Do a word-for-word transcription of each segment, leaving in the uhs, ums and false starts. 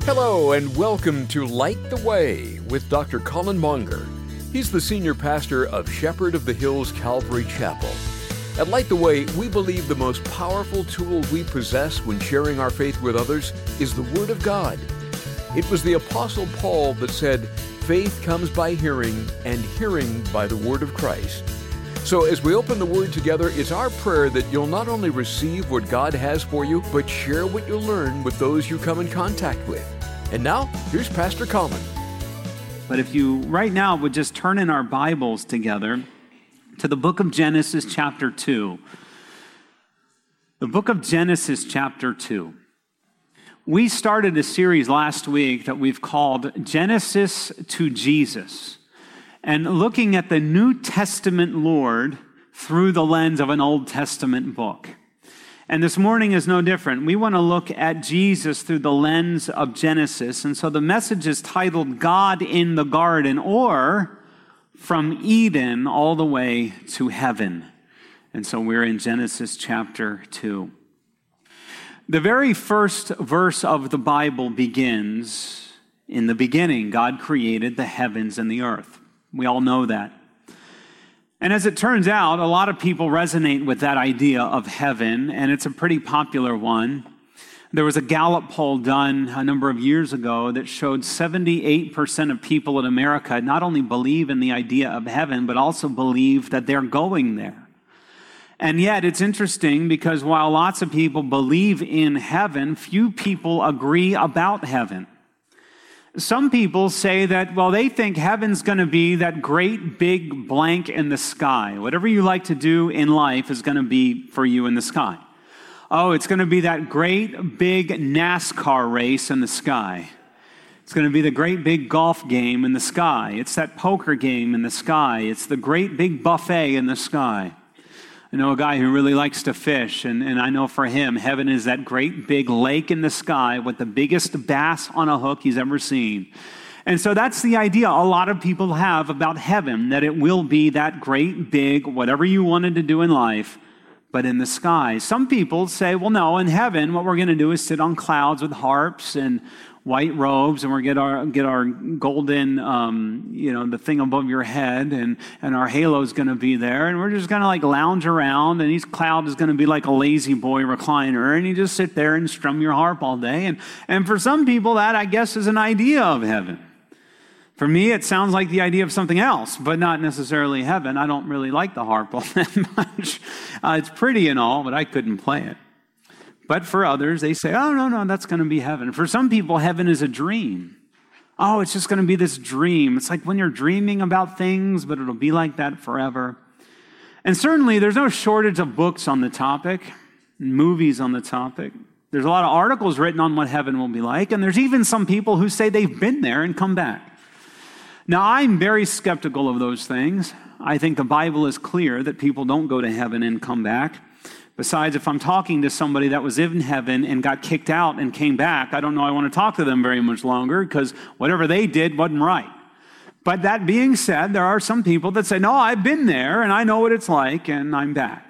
Hello and welcome to Light the Way with Doctor Colin Monger. He's the senior pastor of Shepherd of the Hills Calvary Chapel. At Light the Way, we believe the most powerful tool we possess when sharing our faith with others is the Word of God. It was the Apostle Paul that said, "Faith comes by hearing, and hearing by the Word of Christ." So as we open the Word together, it's our prayer that you'll not only receive what God has for you, but share what you learn with those you come in contact with. And now, here's Pastor Colin. But if you right now would just turn in our Bibles together to the book of Genesis chapter two. The book of Genesis chapter two. We started a series last week that we've called Genesis to Jesus, and looking at the New Testament Lord through the lens of an Old Testament book. And this morning is no different. We want to look at Jesus through the lens of Genesis. And so the message is titled God in the Garden, or From Eden all the way to Heaven. And so we're in Genesis chapter two. The very first verse of the Bible begins, "In the beginning, God created the heavens and the earth." We all know that. And as it turns out, a lot of people resonate with that idea of heaven, and it's a pretty popular one. There was a Gallup poll done a number of years ago that showed seventy-eight percent of people in America not only believe in the idea of heaven, but also believe that they're going there. And yet, it's interesting because while lots of people believe in heaven, few people agree about heaven. Some people say that, well, they think heaven's going to be that great big blank in the sky. Whatever you like to do in life is going to be for you in the sky. Oh, it's going to be that great big NASCAR race in the sky. It's going to be the great big golf game in the sky. It's that poker game in the sky. It's the great big buffet in the sky. I know a guy who really likes to fish, and, and I know for him, heaven is that great big lake in the sky with the biggest bass on a hook he's ever seen. And so that's the idea a lot of people have about heaven, that it will be that great big, whatever you wanted to do in life, but in the sky. Some people say, well, no, in heaven, what we're going to do is sit on clouds with harps and white robes, and we're get our get our golden, um, you know, the thing above your head, and and our halo's going to be there, and we're just going to like lounge around, and each cloud is going to be like a lazy boy recliner, and you just sit there and strum your harp all day. And and for some people, that I guess is an idea of heaven. For me, it sounds like the idea of something else, but not necessarily heaven. I don't really like the harp all that much. Uh, it's pretty and all, but I couldn't play it. But for others, they say, oh, no, no, that's going to be heaven. For some people, heaven is a dream. Oh, it's just going to be this dream. It's like when you're dreaming about things, but it'll be like that forever. And certainly, there's no shortage of books on the topic, movies on the topic. There's a lot of articles written on what heaven will be like, and there's even some people who say they've been there and come back. Now, I'm very skeptical of those things. I think the Bible is clear that people don't go to heaven and come back. Besides, if I'm talking to somebody that was in heaven and got kicked out and came back, I don't know I want to talk to them very much longer because whatever they did wasn't right. But that being said, there are some people that say, no, I've been there and I know what it's like and I'm back.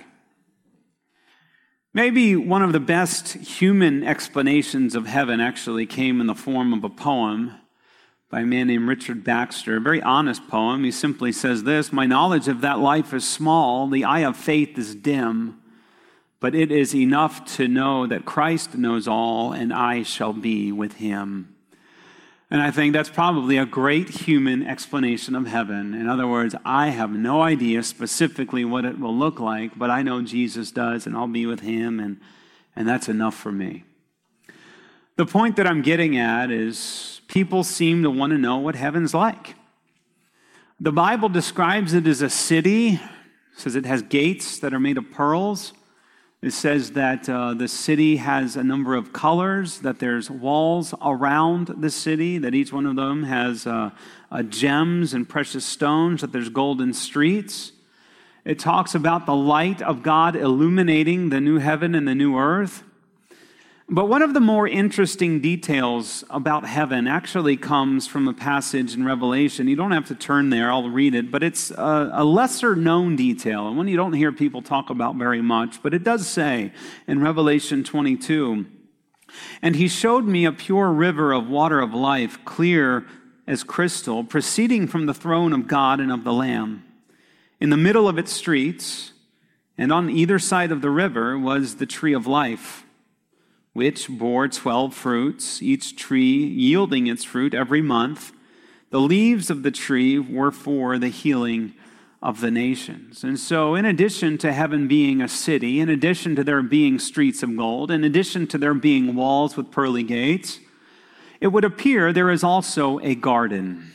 Maybe one of the best human explanations of heaven actually came in the form of a poem by a man named Richard Baxter, a very honest poem. He simply says this: "My knowledge of that life is small, the eye of faith is dim, but it is enough to know that Christ knows all, and I shall be with him." And I think that's probably a great human explanation of heaven. In other words, I have no idea specifically what it will look like, but I know Jesus does, and I'll be with him, and, and that's enough for me. The point that I'm getting at is people seem to want to know what heaven's like. The Bible describes it as a city. It says it has gates that are made of pearls. It says that uh, the city has a number of colors, that there's walls around the city, that each one of them has uh, uh, gems and precious stones, that there's golden streets. It talks about the light of God illuminating the new heaven and the new earth. But one of the more interesting details about heaven actually comes from a passage in Revelation. You don't have to turn there, I'll read it, but it's a, a lesser known detail, and one you don't hear people talk about very much. But it does say in Revelation twenty-two And he showed me a pure river of water of life, clear as crystal, proceeding from the throne of God and of the Lamb. In the middle of its streets, and on either side of the river, was the tree of life, which bore twelve fruits, each tree yielding its fruit every month. The leaves of the tree were for the healing of the nations. And so, in addition to heaven being a city, in addition to there being streets of gold, in addition to there being walls with pearly gates, it would appear there is also a garden.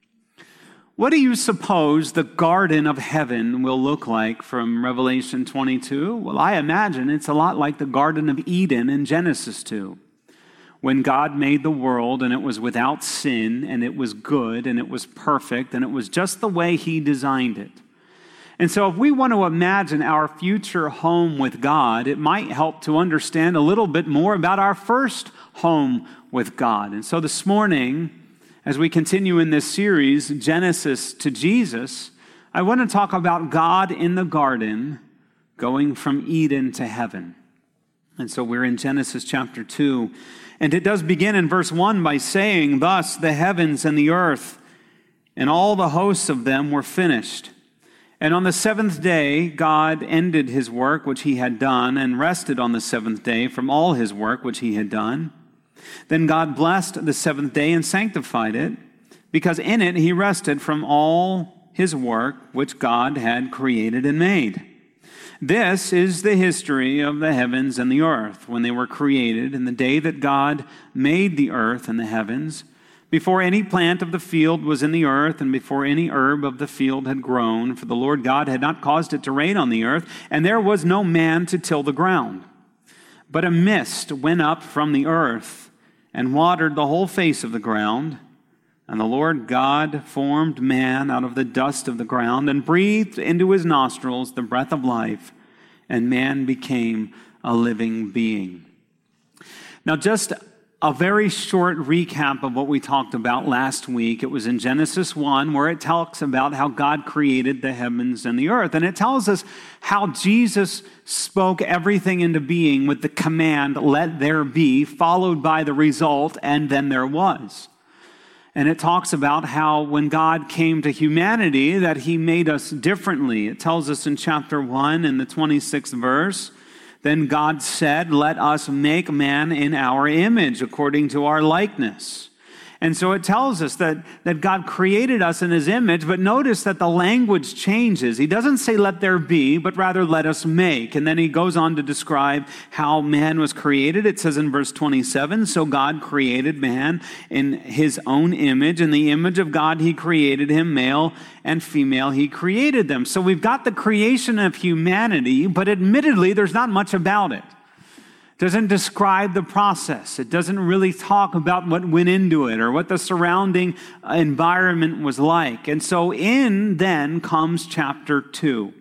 What do you suppose the garden of heaven will look like from Revelation twenty-two? Well, I imagine it's a lot like the Garden of Eden in Genesis two. When God made the world and it was without sin and it was good and it was perfect and it was just the way he designed it. And so if we want to imagine our future home with God, it might help to understand a little bit more about our first home with God. And so this morning, as we continue in this series, Genesis to Jesus, I want to talk about God in the garden going from Eden to heaven. And so we're in Genesis chapter two. And it does begin in verse one by saying, "Thus the heavens and the earth and all the hosts of them were finished. And on the seventh day God ended his work which he had done, and rested on the seventh day from all his work which he had done. Then God blessed the seventh day and sanctified it, because in it he rested from all his work which God had created and made." This is the history of the heavens and the earth when they were created, in the day that God made the earth and the heavens, before any plant of the field was in the earth, and before any herb of the field had grown, for the Lord God had not caused it to rain on the earth, and there was no man to till the ground. But a mist went up from the earth and watered the whole face of the ground. And the Lord God formed man out of the dust of the ground and breathed into his nostrils the breath of life, and man became a living being. Now, just a very short recap of what we talked about last week. It was in Genesis one, where it talks about how God created the heavens and the earth. And it tells us how Jesus spoke everything into being with the command, "Let there be," followed by the result, "And then there was." And it talks about how when God came to humanity, that he made us differently. It tells us in chapter one, in the twenty-sixth verse, "Then God said, 'Let us make man in our image, according to our likeness.'" And so it tells us that, that God created us in his image, but notice that the language changes. He doesn't say, "Let there be," but rather, "Let us make." And then he goes on to describe how man was created. It says in verse twenty-seven, "So God created man in his own image. In the image of God he created him, male and female he created them." So we've got the creation of humanity, but admittedly there's not much about it. It doesn't describe the process. It doesn't really talk about what went into it or what the surrounding environment was like. And so in then comes chapter two.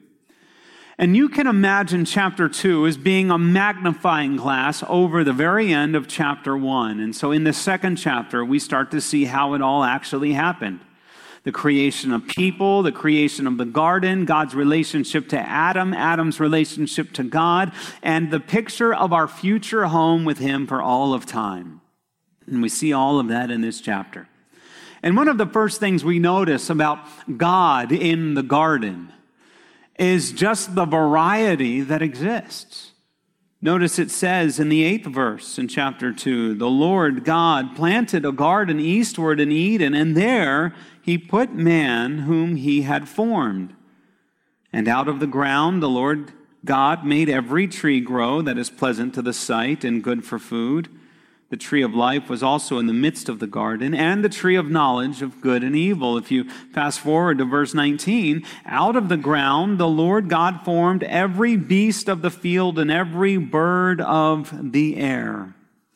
And you can imagine chapter two as being a magnifying glass over the very end of chapter one. And so in the second chapter, we start to see how it all actually happened. The creation of people, the creation of the garden, God's relationship to Adam, Adam's relationship to God, and the picture of our future home with him for all of time. And we see all of that in this chapter. And one of the first things we notice about God in the garden is just the variety that exists. Notice it says in the eighth verse in chapter two, "The Lord God planted a garden eastward in Eden, and there he put man whom he had formed. And out of the ground the Lord God made every tree grow that is pleasant to the sight and good for food. The tree of life was also in the midst of the garden, and the tree of knowledge of good and evil." If you fast forward to verse nineteen, "Out of the ground the Lord God formed every beast of the field and every bird of the air."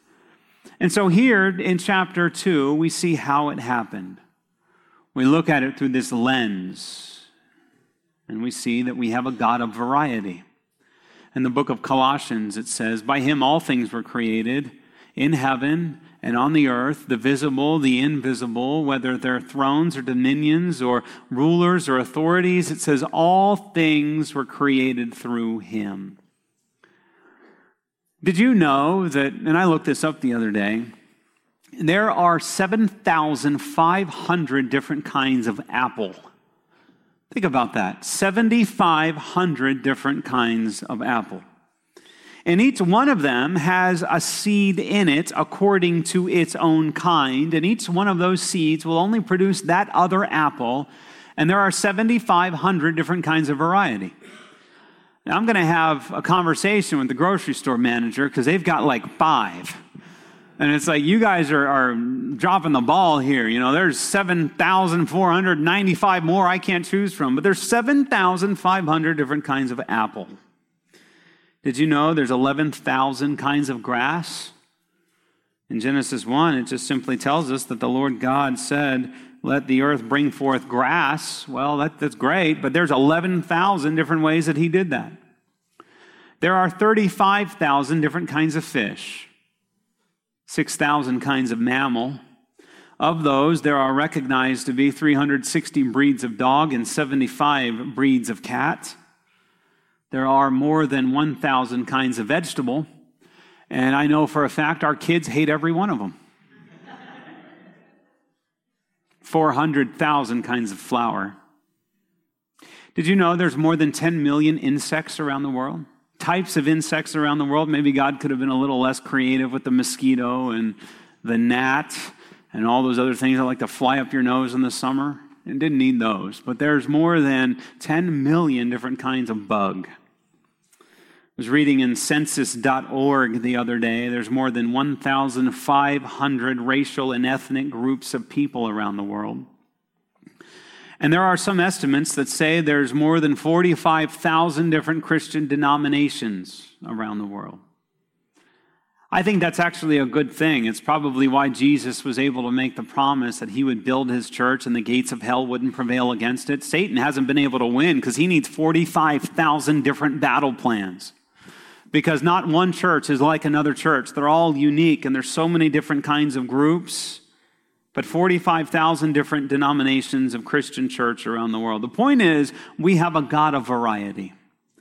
And so here in chapter two, we see how it happened. We look at it through this lens, and we see that we have a God of variety. In the book of Colossians, it says, "By him all things were created, in heaven and on the earth, the visible, the invisible, whether they're thrones or dominions or rulers or authorities." It says all things were created through him. Did you know that, and I looked this up the other day, there are seven thousand five hundred different kinds of apple. Think about that, seven thousand five hundred different kinds of apple. And each one of them has a seed in it according to its own kind, and each one of those seeds will only produce that other apple, and there are seven thousand five hundred different kinds of variety. Now, I'm going to have a conversation with the grocery store manager because they've got like five. And it's like, you guys are, are dropping the ball here. You know, there's seven thousand four hundred ninety-five more I can't choose from, but there's seven thousand five hundred different kinds of apple. Did you know there's eleven thousand kinds of grass? In Genesis one, it just simply tells us that the Lord God said, let the earth bring forth grass. Well, that, that's great, but there's eleven thousand different ways that he did that. There are thirty-five thousand different kinds of fish, six thousand kinds of mammal. Of those, there are recognized to be three hundred sixty breeds of dog and seventy-five breeds of cat. There are more than one thousand kinds of vegetable, and I know for a fact our kids hate every one of them. four hundred thousand kinds of flower. Did you know there's more than ten million insects around the world? Types of insects around the world. Maybe God could have been a little less creative with the mosquito and the gnat and all those other things that like to fly up your nose in the summer. It didn't need those. But there's more than ten million different kinds of bug. I was reading in census dot org the other day, there's more than one thousand five hundred racial and ethnic groups of people around the world. And there are some estimates that say there's more than forty-five thousand different Christian denominations around the world. I think that's actually a good thing. It's probably why Jesus was able to make the promise that he would build his church and the gates of hell wouldn't prevail against it. Satan hasn't been able to win because he needs forty-five thousand different battle plans. Because not one church is like another church. They're all unique, and there's so many different kinds of groups, but forty-five thousand different denominations of Christian church around the world. The point is, we have a God of variety.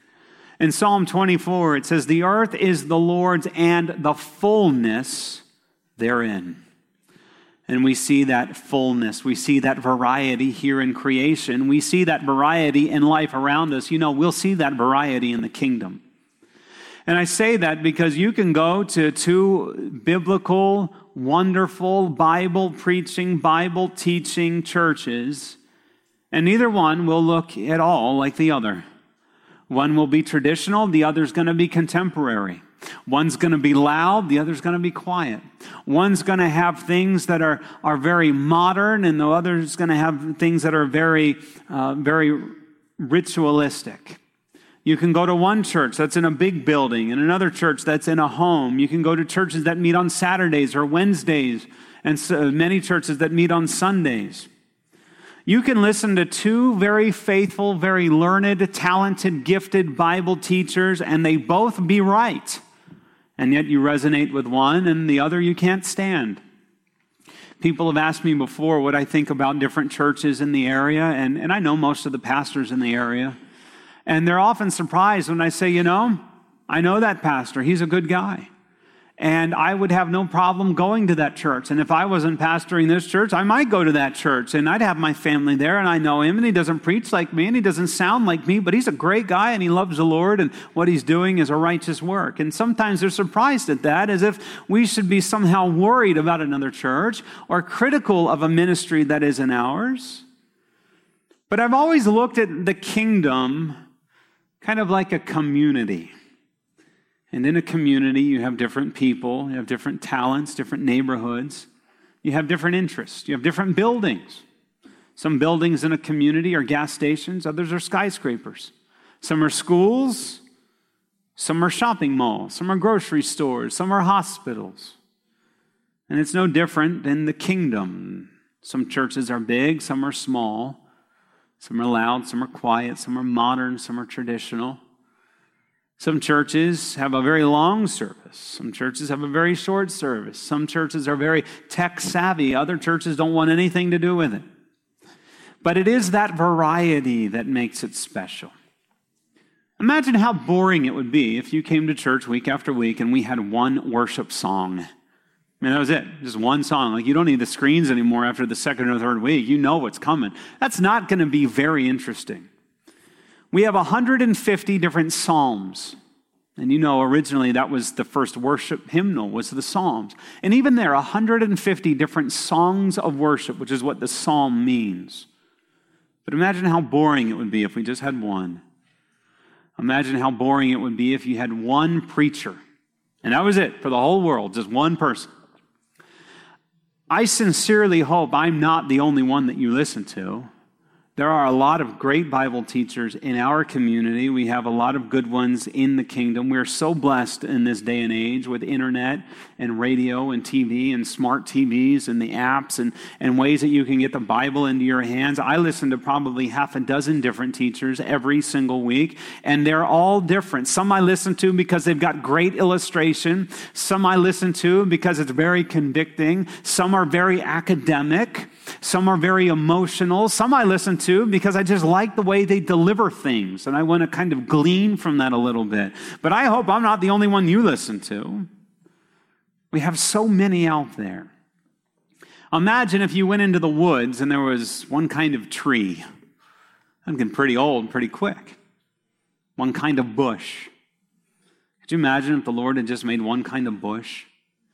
In Psalm twenty-four, it says, the earth is the Lord's and the fullness therein. And we see that fullness. We see that variety here in creation. We see that variety in life around us. You know, we'll see that variety in the kingdom. And I say that because you can go to two biblical, wonderful, Bible-preaching, Bible-teaching churches, and neither one will look at all like the other. One will be traditional, the other's going to be contemporary. One's going to be loud, the other's going to be quiet. One's going to have things that are, are very modern, and the other's going to have things that are very, uh, very ritualistic. You can go to one church that's in a big building and another church that's in a home. You can go to churches that meet on Saturdays or Wednesdays, and so many churches that meet on Sundays. You can listen to two very faithful, very learned, talented, gifted Bible teachers, and they both be right. And yet you resonate with one, and the other you can't stand. People have asked me before what I think about different churches in the area, and, and I know most of the pastors in the area. And they're often surprised when I say, you know, I know that pastor. He's a good guy. And I would have no problem going to that church. And if I wasn't pastoring this church, I might go to that church. And I'd have my family there, and I know him, and he doesn't preach like me, and he doesn't sound like me, but he's a great guy, and he loves the Lord, and what he's doing is a righteous work. And sometimes they're surprised at that, as if we should be somehow worried about another church or critical of a ministry that isn't ours. But I've always looked at the kingdom kind of like a community. And in a community, you have different people, you have different talents, different neighborhoods, you have different interests, you have different buildings. Some buildings in a community are gas stations, others are skyscrapers. Some are schools, some are shopping malls, some are grocery stores, some are hospitals. And it's no different in the kingdom. Some churches are big, some are small. Some are loud, some are quiet, some are modern, some are traditional. Some churches have a very long service. Some churches have a very short service. Some churches are very tech savvy. Other churches don't want anything to do with it. But it is that variety that makes it special. Imagine how boring it would be if you came to church week after week and we had one worship song. I mean, that was it. Just one song. Like, you don't need the screens anymore after the second or third week. You know what's coming. That's not going to be very interesting. We have one hundred fifty different psalms. And you know, originally that was the first worship hymnal, was the Psalms. And even there, one hundred fifty different songs of worship, which is what the psalm means. But imagine how boring it would be if we just had one. Imagine how boring it would be if you had one preacher. And that was it for the whole world, just one person. I sincerely hope I'm not the only one that you listen to. There are a lot of great Bible teachers in our community. We have a lot of good ones in the kingdom. We're so blessed in this day and age with internet and radio and T V and smart T Vs and the apps and, and ways that you can get the Bible into your hands. I listen to probably half a dozen different teachers every single week, and they're all different. Some I listen to because they've got great illustration. Some I listen to because it's very convicting. Some are very academic. Some are very emotional. Some I listen to because I just like the way they deliver things, and I want to kind of glean from that a little bit. But I hope I'm not the only one you listen to. We have so many out there. Imagine if you went into the woods and there was one kind of tree. I'm getting pretty old pretty quick. One kind of bush. Could you imagine if the Lord had just made one kind of bush?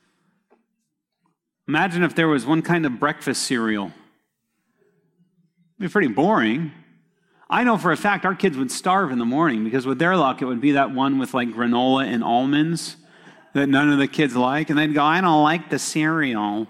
Imagine if there was one kind of breakfast cereal. It'd be pretty boring. I know for a fact our kids would starve in the morning because with their luck, it would be that one with like granola and almonds that none of the kids like. And they'd go, I don't like the cereal.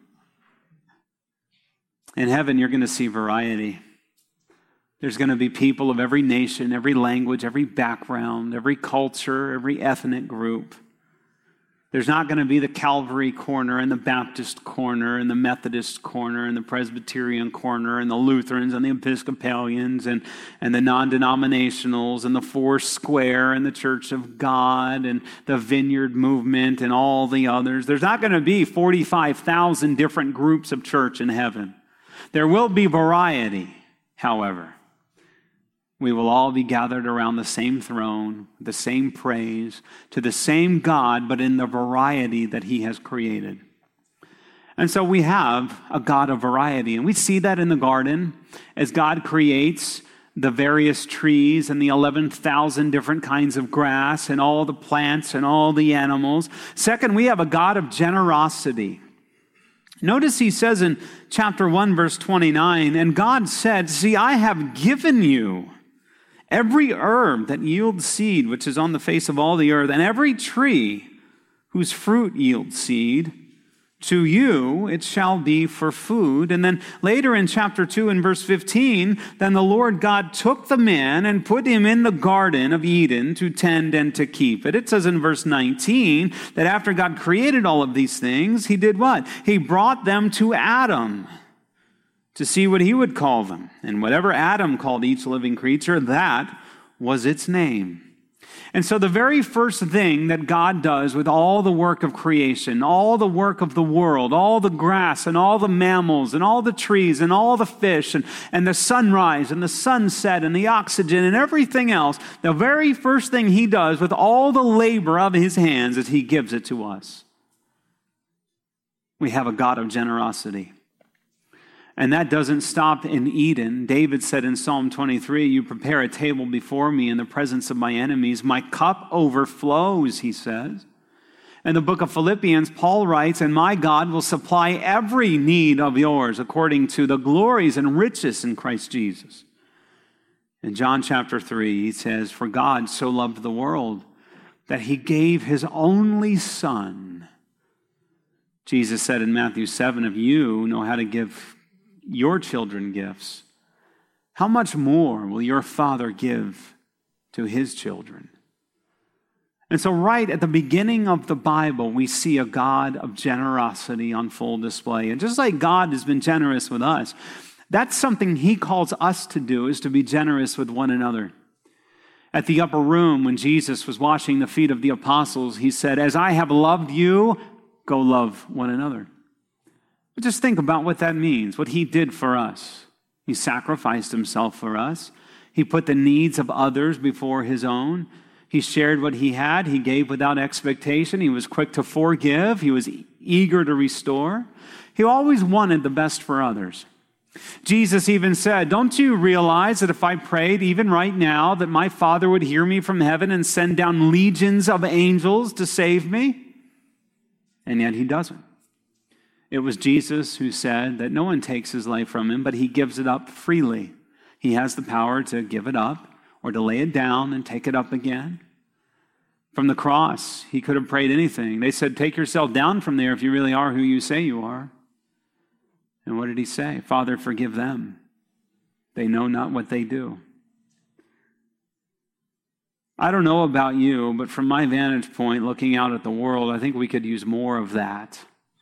In heaven, you're going to see variety. There's going to be people of every nation, every language, every background, every culture, every ethnic group. There's not going to be the Calvary corner and the Baptist corner and the Methodist corner and the Presbyterian corner and the Lutherans and the Episcopalians and, and the non-denominationals and the Four Square and the Church of God and the Vineyard Movement and all the others. There's not going to be forty-five thousand different groups of church in heaven. There will be variety, however. We will all be gathered around the same throne, the same praise, to the same God, but in the variety that He has created. And so we have a God of variety. And we see that in the garden as God creates the various trees and the eleven thousand different kinds of grass and all the plants and all the animals. Second, we have a God of generosity. Notice He says in chapter one, verse twenty-nine, and God said, see, I have given you every herb that yields seed, which is on the face of all the earth, and every tree whose fruit yields seed, to you it shall be for food. And then later in chapter two and verse fifteen, then the Lord God took the man and put him in the garden of Eden to tend and to keep it. It says in verse nineteen that after God created all of these things, He did what? He brought them to Adam to see what he would call them. And whatever Adam called each living creature, that was its name. And so the very first thing that God does with all the work of creation, all the work of the world, all the grass and all the mammals and all the trees and all the fish and, and the sunrise and the sunset and the oxygen and everything else, the very first thing He does with all the labor of His hands is He gives it to us. We have a God of generosity. And that doesn't stop in Eden. David said in Psalm twenty-three, you prepare a table before me in the presence of my enemies. My cup overflows, he says. In the book of Philippians, Paul writes, and my God will supply every need of yours according to the glories and riches in Christ Jesus. In John chapter three, he says, for God so loved the world that He gave His only Son. Jesus said in Matthew seven, if you know how to give your children gifts, how much more will your Father give to His children? And so right at the beginning of the Bible, we see a God of generosity on full display. And just like God has been generous with us, that's something He calls us to do, is to be generous with one another. At the upper room, when Jesus was washing the feet of the apostles, He said, as I have loved you, go love one another. But just think about what that means, what He did for us. He sacrificed Himself for us. He put the needs of others before his own. He shared what he had. He gave without expectation. He was quick to forgive. He was eager to restore. He always wanted the best for others. Jesus even said, don't you realize that if I prayed even right now that my Father would hear me from heaven and send down legions of angels to save me? And yet he doesn't. It was Jesus who said that no one takes his life from him, but he gives it up freely. He has the power to give it up or to lay it down and take it up again. From the cross, he could have prayed anything. They said, take yourself down from there if you really are who you say you are. And what did he say? Father, forgive them. They know not what they do. I don't know about you, but from my vantage point, looking out at the world, I think we could use more of that.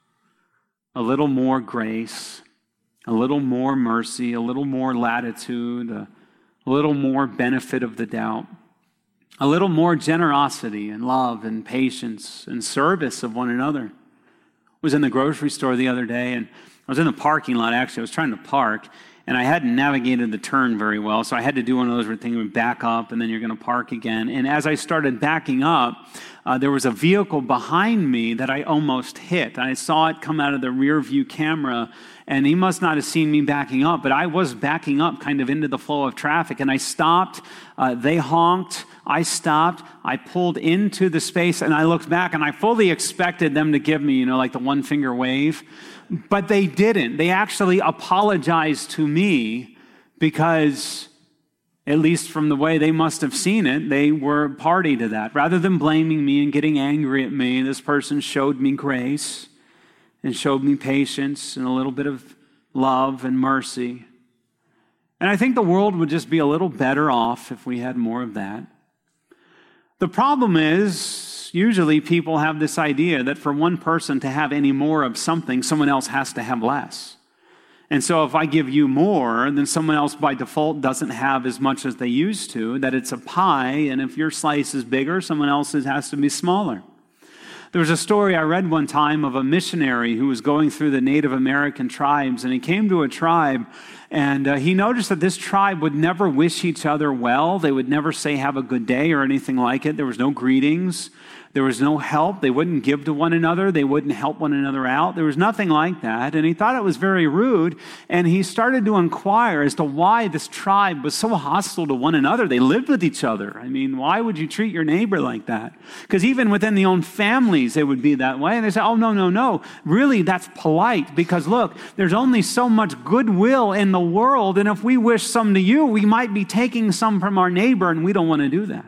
A little more grace, a little more mercy, a little more latitude, a little more benefit of the doubt, a little more generosity and love and patience and service of one another. I was in the grocery store the other day, and I was in the parking lot, actually. I was trying to park, and I hadn't navigated the turn very well, so I had to do one of those where things would back up, and then you're going to park again. And as I started backing up, uh, there was a vehicle behind me that I almost hit. I saw it come out of the rear view camera, and he must not have seen me backing up, but I was backing up kind of into the flow of traffic, and I stopped. Uh, they honked. I stopped. I pulled into the space, and I looked back, and I fully expected them to give me, you know, like the one-finger wave. But they didn't. They actually apologized to me because, at least from the way they must have seen it, they were party to that. Rather than blaming me and getting angry at me, this person showed me grace and showed me patience and a little bit of love and mercy. And I think the world would just be a little better off if we had more of that. The problem is, usually people have this idea that for one person to have any more of something, someone else has to have less. And so if I give you more, then someone else by default doesn't have as much as they used to, that it's a pie, and if your slice is bigger, someone else's has to be smaller. There was a story I read one time of a missionary who was going through the Native American tribes, and he came to a tribe, and uh, he noticed that this tribe would never wish each other well. They would never say have a good day or anything like it. There was no greetings. There was no help. They wouldn't give to one another. They wouldn't help one another out. There was nothing like that. And he thought it was very rude. And he started to inquire as to why this tribe was so hostile to one another. They lived with each other. I mean, why would you treat your neighbor like that? Because even within the own families, it would be that way. And they say, oh, no, no, no. Really, that's polite. Because look, there's only so much goodwill in the world. And if we wish some to you, we might be taking some from our neighbor, and we don't want to do that.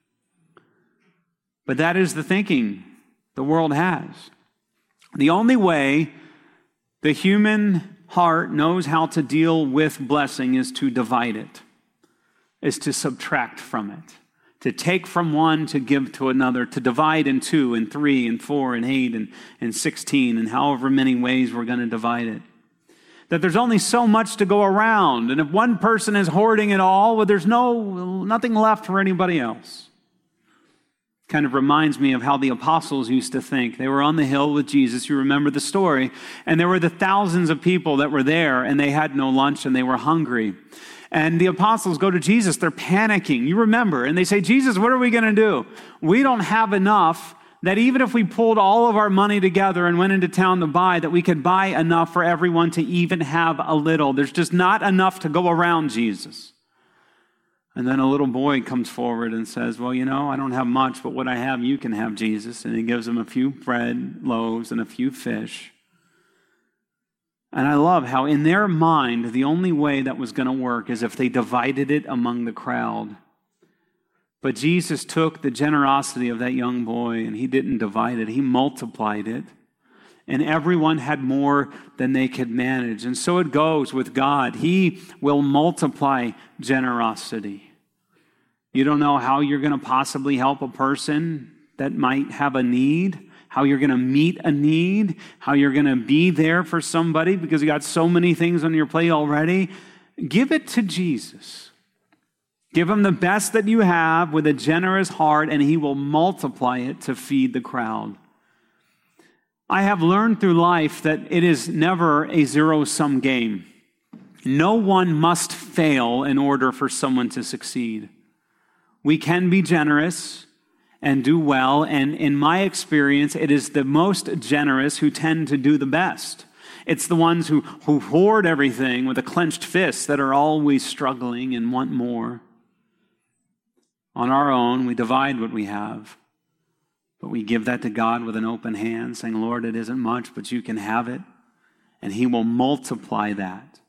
But that is the thinking the world has. The only way the human heart knows how to deal with blessing is to divide it, is to subtract from it, to take from one to give to another, to divide in two and three and four and eight and, and sixteen and however many ways we're going to divide it. That there's only so much to go around, and if one person is hoarding it all, well, there's no nothing left for anybody else. Kind of reminds me of how the apostles used to think. They were on the hill with Jesus. You remember the story. And there were the thousands of people that were there, and they had no lunch, and they were hungry. And the apostles go to Jesus. They're panicking. You remember. And they say, Jesus, what are we going to do? We don't have enough that even if we pulled all of our money together and went into town to buy, that we could buy enough for everyone to even have a little. There's just not enough to go around, Jesus. And then a little boy comes forward and says, well, you know, I don't have much, but what I have, you can have, Jesus. And he gives him a few bread, loaves, and a few fish. And I love how in their mind, the only way that was going to work is if they divided it among the crowd. But Jesus took the generosity of that young boy, and he didn't divide it. He multiplied it. And everyone had more than they could manage. And so it goes with God. He will multiply generosity. You don't know how you're going to possibly help a person that might have a need, how you're going to meet a need, how you're going to be there for somebody because you got so many things on your plate already. Give it to Jesus. Give him the best that you have with a generous heart, and he will multiply it to feed the crowd. I have learned through life that it is never a zero-sum game. No one must fail in order for someone to succeed. We can be generous and do well, and in my experience, it is the most generous who tend to do the best. It's the ones who, who hoard everything with a clenched fist that are always struggling and want more. On our own, we divide what we have, but we give that to God with an open hand, saying, Lord, it isn't much, but you can have it, and he will multiply that.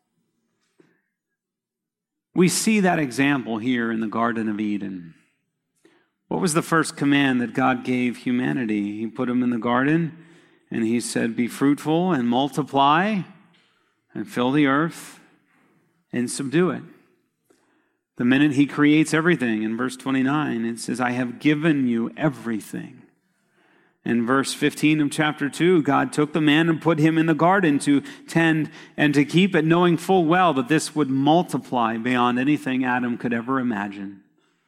We see that example here in the Garden of Eden. What was the first command that God gave humanity? He put them in the garden, and he said, be fruitful and multiply and fill the earth and subdue it. The minute he creates everything, in verse twenty-nine, it says, I have given you everything. In verse fifteen of chapter two, God took the man and put him in the garden to tend and to keep it, knowing full well that this would multiply beyond anything Adam could ever imagine.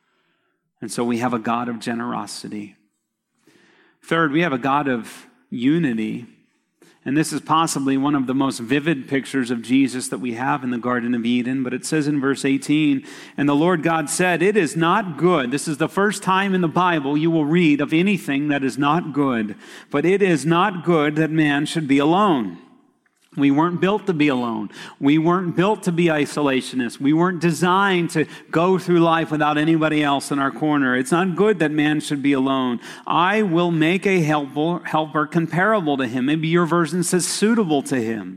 And so we have a God of generosity. Third, we have a God of unity. And this is possibly one of the most vivid pictures of Jesus that we have in the Garden of Eden. But it says in verse eighteen, and the Lord God said, it is not good. This is the first time in the Bible you will read of anything that is not good. But it is not good that man should be alone. We weren't built to be alone. We weren't built to be isolationists. We weren't designed to go through life without anybody else in our corner. It's not good that man should be alone. I will make a helper, helper comparable to him. Maybe your version says suitable to him.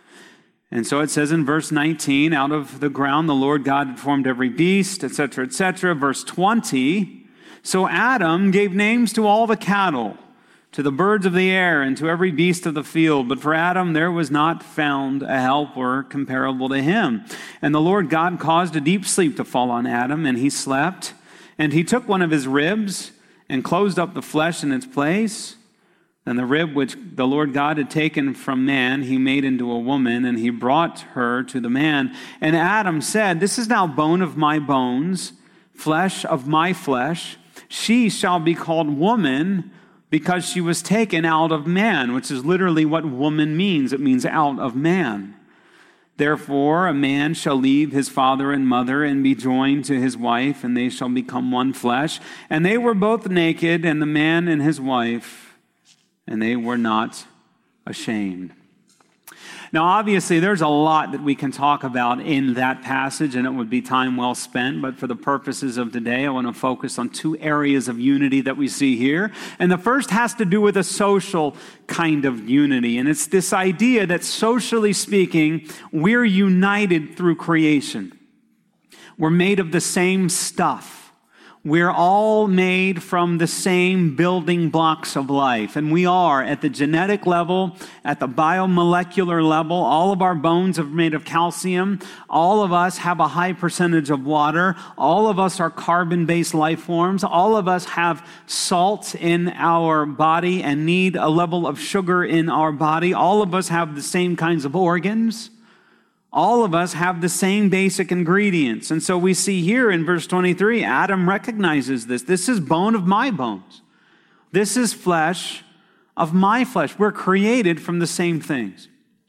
And so it says in verse nineteen, out of the ground the Lord God had formed every beast, et cetera, et cetera. Verse twenty, so Adam gave names to all the cattle, to the birds of the air, and to every beast of the field. But for Adam there was not found a helper comparable to him. And the Lord God caused a deep sleep to fall on Adam, and he slept. And he took one of his ribs and closed up the flesh in its place. And the rib which the Lord God had taken from man, he made into a woman, and he brought her to the man. And Adam said, this is now bone of my bones, flesh of my flesh. She shall be called woman, because she was taken out of man, which is literally what woman means. It means out of man. Therefore, a man shall leave his father and mother and be joined to his wife, and they shall become one flesh. And they were both naked, and the man and his wife, and they were not ashamed. Now, obviously, there's a lot that we can talk about in that passage, and it would be time well spent. But for the purposes of today, I want to focus on two areas of unity that we see here. And the first has to do with a social kind of unity. And it's this idea that, socially speaking, we're united through creation. We're made of the same stuff. We're all made from the same building blocks of life. And we are at the genetic level, at the biomolecular level. All of our bones are made of calcium. All of us have a high percentage of water. All of us are carbon-based life forms. All of us have salt in our body and need a level of sugar in our body. All of us have the same kinds of organs. All of us have the same basic ingredients. And so we see here in verse twenty-three, Adam recognizes this. This is bone of my bones. This is flesh of my flesh. We're created from the same things.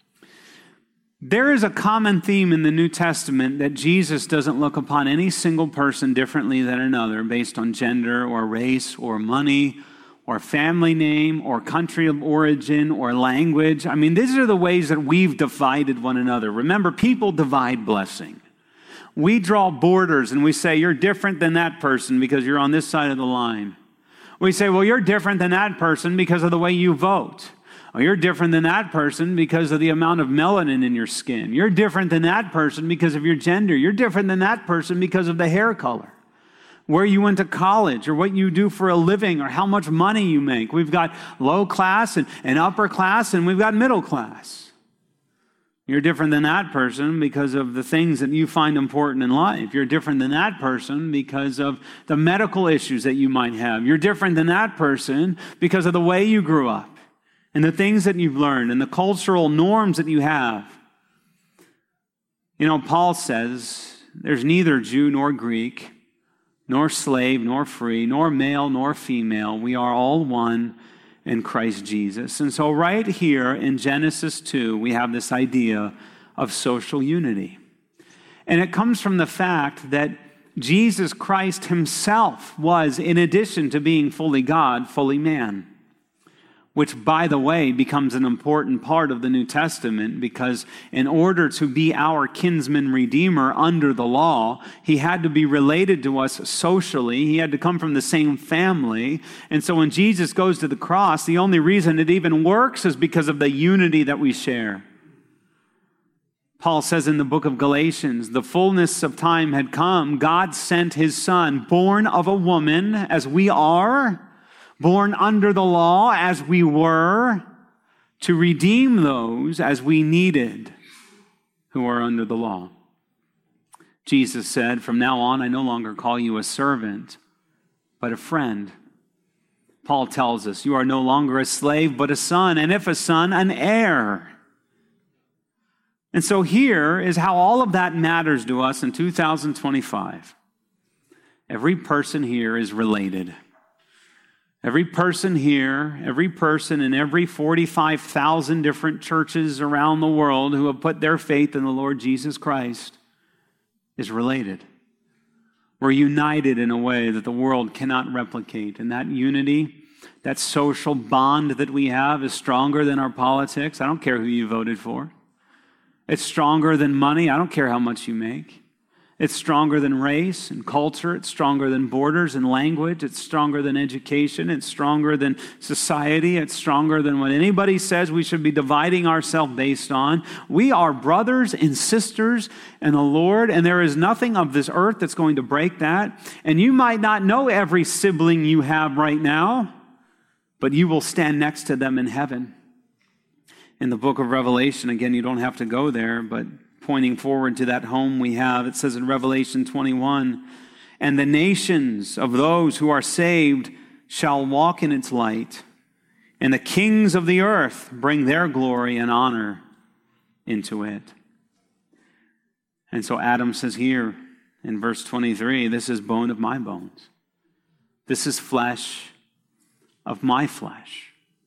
There is a common theme in the New Testament that Jesus doesn't look upon any single person differently than another based on gender or race or money or family name, or country of origin, or language. I mean, these are the ways that we've divided one another. Remember, people divide blessing. We draw borders and we say, you're different than that person because you're on this side of the line. We say, well, you're different than that person because of the way you vote. Or you're different than that person because of the amount of melanin in your skin. You're different than that person because of your gender. You're different than that person because of the hair color, where you went to college, or what you do for a living, or how much money you make. We've got low class and, and upper class, and we've got middle class. You're different than that person because of the things that you find important in life. You're different than that person because of the medical issues that you might have. You're different than that person because of the way you grew up and the things that you've learned and the cultural norms that you have. You know, Paul says there's neither Jew nor Greek, nor slave, nor free, nor male, nor female. We are all one in Christ Jesus. And so right here in Genesis two, we have this idea of social unity. And it comes from the fact that Jesus Christ himself was, in addition to being fully God, fully man. Which, by the way, becomes an important part of the New Testament, because in order to be our kinsman redeemer under the law, he had to be related to us socially. He had to come from the same family. And so when Jesus goes to the cross, the only reason it even works is because of the unity that we share. Paul says in the book of Galatians, the fullness of time had come. God sent his Son, born of a woman, as we are, born under the law as we were, to redeem those as we needed who are under the law. Jesus said, from now on, I no longer call you a servant, but a friend. Paul tells us, you are no longer a slave, but a son, and if a son, an heir. And so here is how all of that matters to us in two thousand twenty-five. Every person here is related. Every person here, every person in every forty-five thousand different churches around the world who have put their faith in the Lord Jesus Christ is related. We're united in a way that the world cannot replicate. And that unity, that social bond that we have is stronger than our politics. I don't care who you voted for. It's stronger than money. I don't care how much you make. It's stronger than race and culture. It's stronger than borders and language. It's stronger than education. It's stronger than society. It's stronger than what anybody says we should be dividing ourselves based on. We are brothers and sisters in the Lord, and there is nothing of this earth that's going to break that. And you might not know every sibling you have right now, but you will stand next to them in heaven. In the book of Revelation, again, you don't have to go there, but pointing forward to that home we have, it says in Revelation twenty-one, and the nations of those who are saved shall walk in its light, and the kings of the earth bring their glory and honor into it. And so Adam says here in verse twenty-three, this is bone of my bones. This is flesh of my flesh.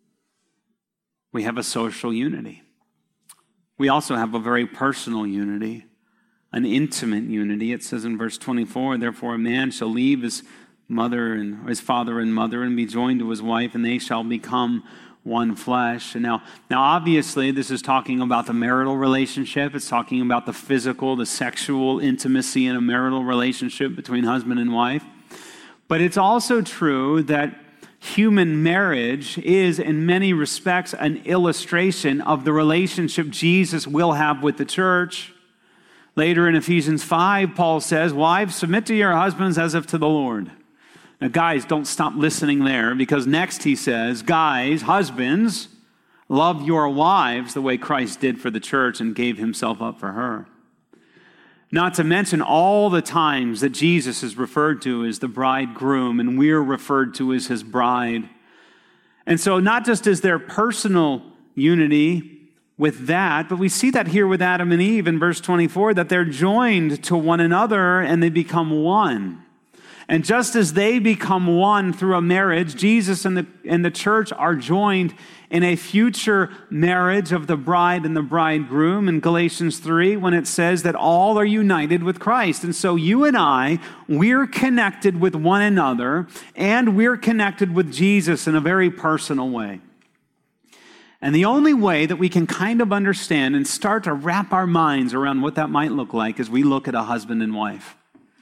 We have a social unity. We also have a very personal unity, an intimate unity. It says in verse twenty-four, therefore a man shall leave his mother and his father and mother and be joined to his wife, and they shall become one flesh. And now, now obviously this is talking about the marital relationship. It's talking about the physical, the sexual intimacy in a marital relationship between husband and wife. But it's also true that human marriage is, in many respects, an illustration of the relationship Jesus will have with the church. Later in Ephesians five, Paul says, wives, submit to your husbands as if to the Lord. Now, guys, don't stop listening there, because next he says, guys, husbands, love your wives the way Christ did for the church and gave himself up for her. Not to mention all the times that Jesus is referred to as the bridegroom and we're referred to as his bride. And so not just is there personal unity with that, but we see that here with Adam and Eve in verse twenty-four, that they're joined to one another and they become one. And just as they become one through a marriage, Jesus and the, and the church are joined in a future marriage of the bride and the bridegroom in Galatians three, when it says that all are united with Christ. And so you and I, we're connected with one another, and we're connected with Jesus in a very personal way. And the only way that we can kind of understand and start to wrap our minds around what that might look like is we look at a husband and wife.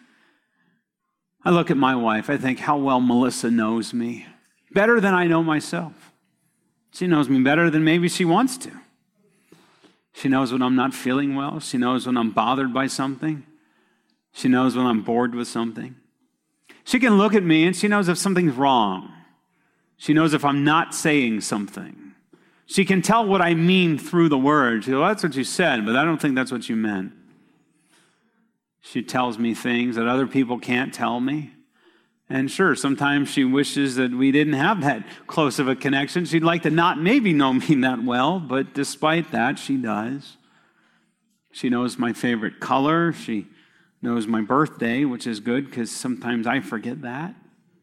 I look at my wife, I think how well Melissa knows me, better than I know myself. She knows me better than maybe she wants to. She knows when I'm not feeling well. She knows when I'm bothered by something. She knows when I'm bored with something. She can look at me and she knows if something's wrong. She knows if I'm not saying something. She can tell what I mean through the words. She goes, well, that's what you said, but I don't think that's what you meant. She tells me things that other people can't tell me. And sure, sometimes she wishes that we didn't have that close of a connection. She'd like to not maybe know me that well, but despite that, she does. She knows my favorite color. She knows my birthday, which is good because sometimes I forget that.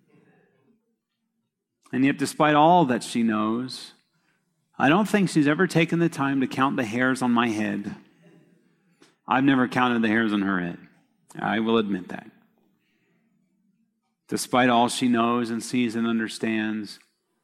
And yet, despite all that she knows, I don't think she's ever taken the time to count the hairs on my head. I've never counted the hairs on her head. I will admit that. Despite all she knows and sees and understands,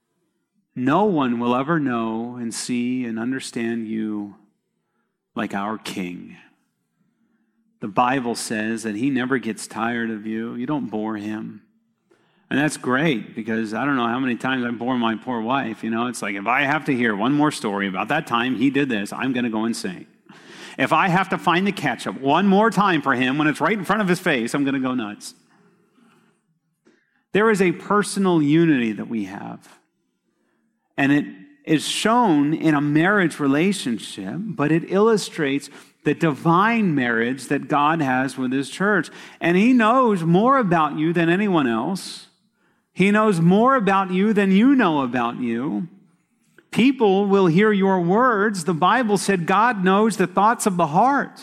no one will ever know and see and understand you like our King. The Bible says that he never gets tired of you. You don't bore him. And that's great, because I don't know how many times I bore my poor wife. You know, it's like, if I have to hear one more story about that time he did this, I'm going to go insane. If I have to find the ketchup one more time for him when it's right in front of his face, I'm going to go nuts. There is a personal unity that we have. And it is shown in a marriage relationship, but it illustrates the divine marriage that God has with his church. And he knows more about you than anyone else. He knows more about you than you know about you. People will hear your words. The Bible said God knows the thoughts of the heart.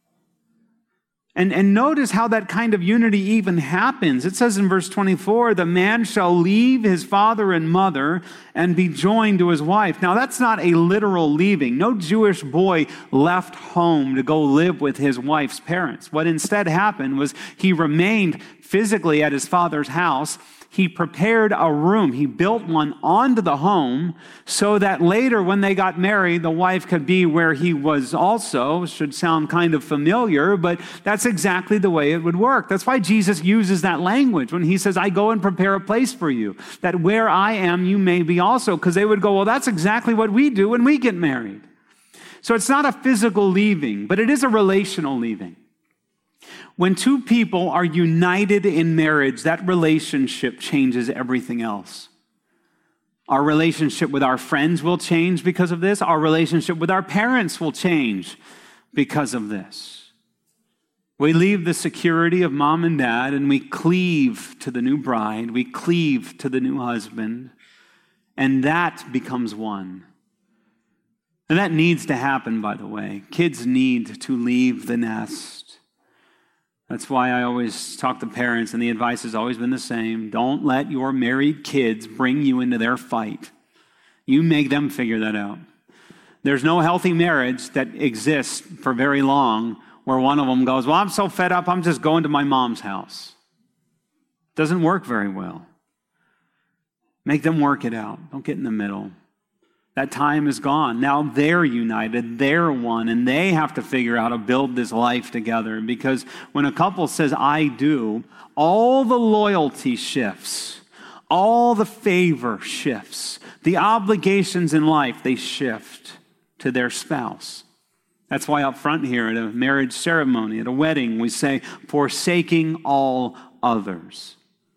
And, and notice how that kind of unity even happens. It says in verse twenty-four, the man shall leave his father and mother and be joined to his wife. Now, that's not a literal leaving. No Jewish boy left home to go live with his wife's parents. What instead happened was he remained physically at his father's house. He prepared a room. He built one onto the home so that later when they got married, the wife could be where he was also. Should sound kind of familiar, but that's exactly the way it would work. That's why Jesus uses that language when he says, I go and prepare a place for you, that where I am, you may be also. Because they would go, well, that's exactly what we do when we get married. So it's not a physical leaving, but it is a relational leaving. When two people are united in marriage, that relationship changes everything else. Our relationship with our friends will change because of this. Our relationship with our parents will change because of this. We leave the security of mom and dad and we cleave to the new bride. We cleave to the new husband. And that becomes one. And that needs to happen, by the way. Kids need to leave the nest. That's why I always talk to parents, and the advice has always been the same. Don't let your married kids bring you into their fight. You make them figure that out. There's no healthy marriage that exists for very long where one of them goes, well, I'm so fed up, I'm just going to my mom's house. Doesn't work very well. Make them work it out. Don't get in the middle. That time is gone. Now they're united, they're one, and they have to figure out how to build this life together. Because when a couple says, I do, all the loyalty shifts, all the favor shifts, the obligations in life, they shift to their spouse. That's why up front here at a marriage ceremony, at a wedding, we say, forsaking all others.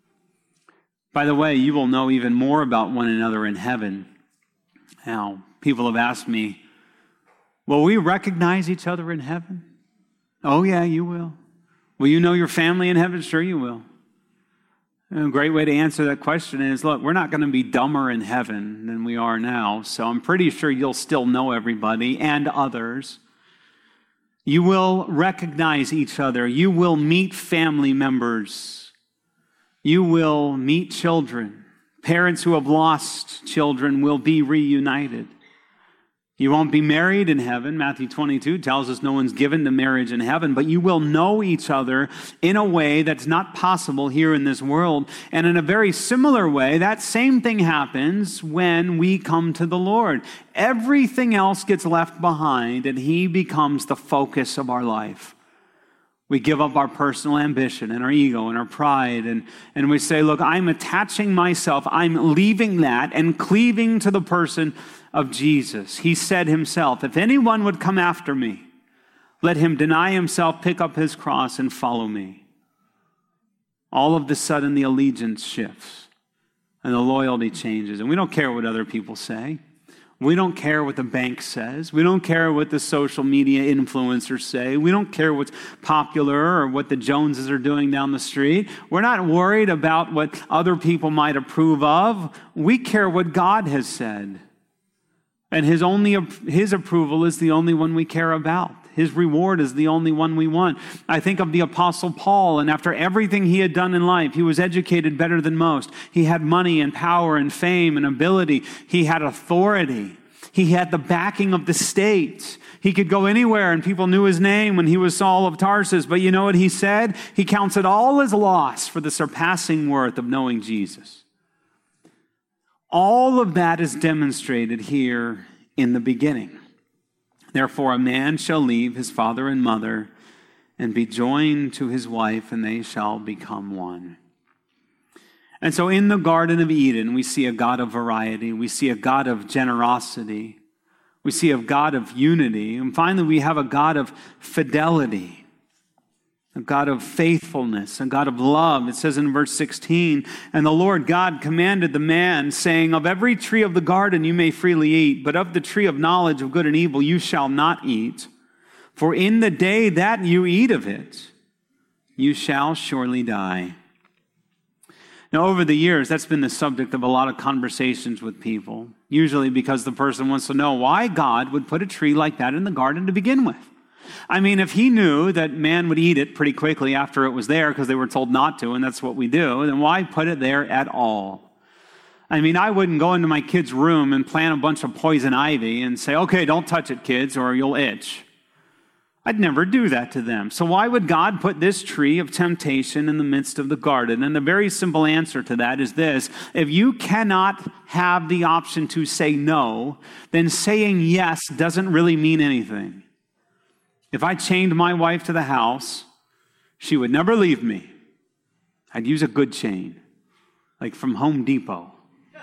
By the way, you will know even more about one another in heaven. Now, people have asked me, will we recognize each other in heaven? Oh, yeah, you will. Will you know your family in heaven? Sure, you will. And a great way to answer that question is, look, we're not going to be dumber in heaven than we are now, so I'm pretty sure you'll still know everybody and others. You will recognize each other. You will meet family members. You will meet children. Parents who have lost children will be reunited. You won't be married in heaven. Matthew twenty-two tells us no one's given to marriage in heaven, but you will know each other in a way that's not possible here in this world. And in a very similar way, that same thing happens when we come to the Lord. Everything else gets left behind, and he becomes the focus of our life. We give up our personal ambition and our ego and our pride, and, and we say, look, I'm attaching myself, I'm leaving that and cleaving to the person of Jesus. He said himself, if anyone would come after me, let him deny himself, pick up his cross, and follow me. All of a sudden, the allegiance shifts and the loyalty changes, and we don't care what other people say. We don't care what the bank says. We don't care what the social media influencers say. We don't care what's popular or what the Joneses are doing down the street. We're not worried about what other people might approve of. We care what God has said. And his only his approval is the only one we care about. His reward is the only one we want. I think of the Apostle Paul, and after everything he had done in life, he was educated better than most. He had money and power and fame and ability. He had authority. He had the backing of the state. He could go anywhere and people knew his name when he was Saul of Tarsus. But you know what he said? He counts it all as loss for the surpassing worth of knowing Jesus. All of that is demonstrated here in the beginning. Therefore, a man shall leave his father and mother and be joined to his wife, and they shall become one. And so in the Garden of Eden, we see a God of variety. We see a God of generosity. We see a God of unity. And finally, we have a God of fidelity, a God of faithfulness, a God of love. It says in verse sixteen, and the Lord God commanded the man, saying, of every tree of the garden you may freely eat, but of the tree of knowledge of good and evil you shall not eat. For in the day that you eat of it, you shall surely die. Now, over the years, that's been the subject of a lot of conversations with people, usually because the person wants to know why God would put a tree like that in the garden to begin with. I mean, if he knew that man would eat it pretty quickly after it was there because they were told not to, and that's what we do, then why put it there at all? I mean, I wouldn't go into my kid's room and plant a bunch of poison ivy and say, okay, don't touch it, kids, or you'll itch. I'd never do that to them. So why would God put this tree of temptation in the midst of the garden? And the very simple answer to that is this. If you cannot have the option to say no, then saying yes doesn't really mean anything. If I chained my wife to the house, she would never leave me. I'd use a good chain, like from Home Depot.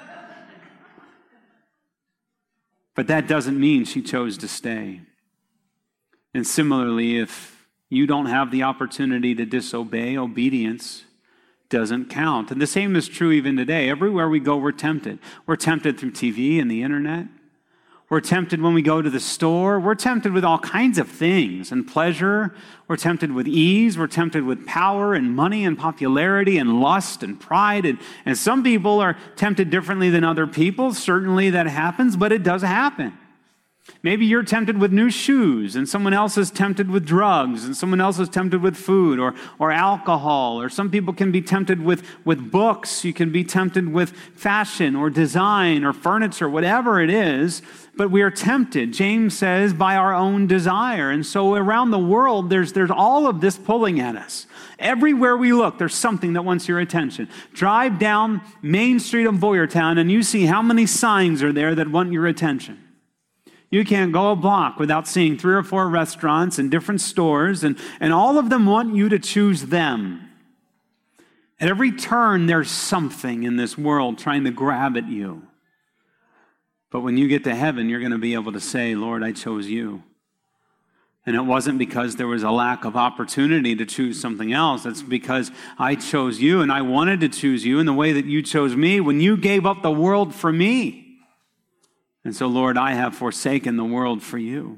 But that doesn't mean she chose to stay. And similarly, if you don't have the opportunity to disobey, obedience doesn't count. And the same is true even today. Everywhere we go, we're tempted. We're tempted through T V and the internet. We're tempted when we go to the store. We're tempted with all kinds of things and pleasure. We're tempted with ease. We're tempted with power and money and popularity and lust and pride. And, and some people are tempted differently than other people. Certainly that happens, but it does happen. Maybe you're tempted with new shoes, and someone else is tempted with drugs, and someone else is tempted with food or, or alcohol, or some people can be tempted with, with books. You can be tempted with fashion or design or furniture, whatever it is, but we are tempted, James says, by our own desire. And so around the world, there's, there's all of this pulling at us. Everywhere we look, there's something that wants your attention. Drive down Main Street of Boyertown, and you see how many signs are there that want your attention. You can't go a block without seeing three or four restaurants and different stores, and, and all of them want you to choose them. At every turn, there's something in this world trying to grab at you. But when you get to heaven, you're going to be able to say, Lord, I chose you. And it wasn't because there was a lack of opportunity to choose something else. It's because I chose you, and I wanted to choose you in the way that you chose me when you gave up the world for me. And so, Lord, I have forsaken the world for you.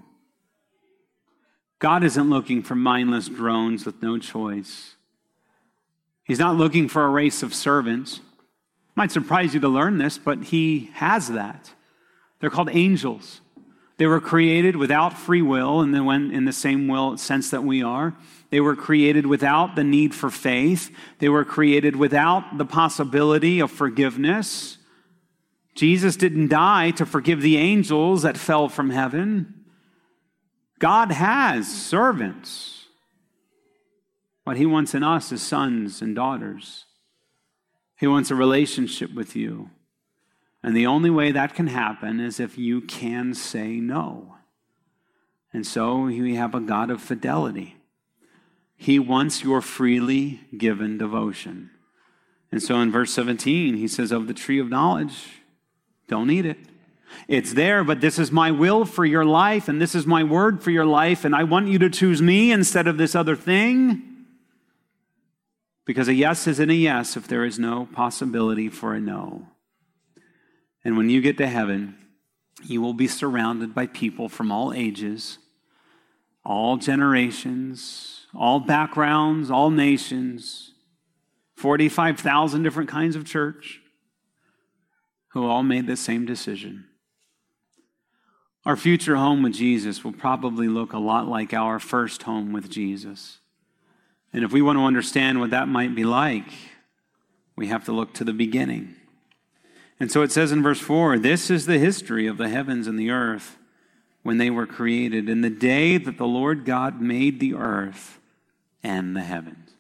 God isn't looking for mindless drones with no choice. He's not looking for a race of servants. It might surprise you to learn this, but he has that. They're called angels. They were created without free will, and then when in the same will sense that we are. They were created without the need for faith. They were created without the possibility of forgiveness. Jesus didn't die to forgive the angels that fell from heaven. God has servants. What he wants in us is sons and daughters. He wants a relationship with you. And the only way that can happen is if you can say no. And so we have a God of fidelity. He wants your freely given devotion. And so in verse seventeen, he says, of the tree of knowledge, don't eat it. It's there, but this is my will for your life, and this is my word for your life, and I want you to choose me instead of this other thing. Because a yes isn't a yes if there is no possibility for a no. And when you get to heaven, you will be surrounded by people from all ages, all generations, all backgrounds, all nations, forty-five thousand different kinds of church, who all made the same decision. Our future home with Jesus will probably look a lot like our first home with Jesus. And if we want to understand what that might be like, we have to look to the beginning. And so it says in verse four, this is the history of the heavens and the earth when they were created, in the day that the Lord God made the earth and the heavens.